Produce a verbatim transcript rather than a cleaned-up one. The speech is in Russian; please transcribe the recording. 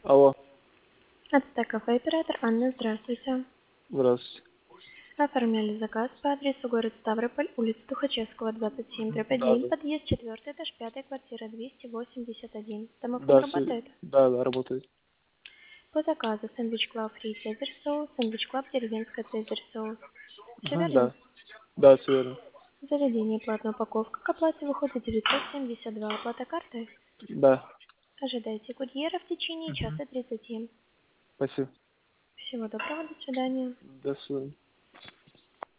Алло, Ацтек кафе, оператор Анна, здравствуйте. здравствуйте. Оформляли заказ по адресу город Ставрополь, улица Тухачевского, двадцать семь, дробь Да, один, да. подъезд четвертый, этаж пятый, квартира двести восемьдесят один. Домофон Да, все, работает? да, да, работает. По заказу сэндвич клаб фри цезарь соус, сэндвич клаб деревенская цезарь соус. Все Ага, верно? да. Да, все верно. Заведение платная упаковка. К оплате выходит девятьсот семьдесят два. Оплата картой? Да. Ожидайте курьера в течение Угу. часа тридцати. Спасибо. Всего доброго, до свидания. До свидания.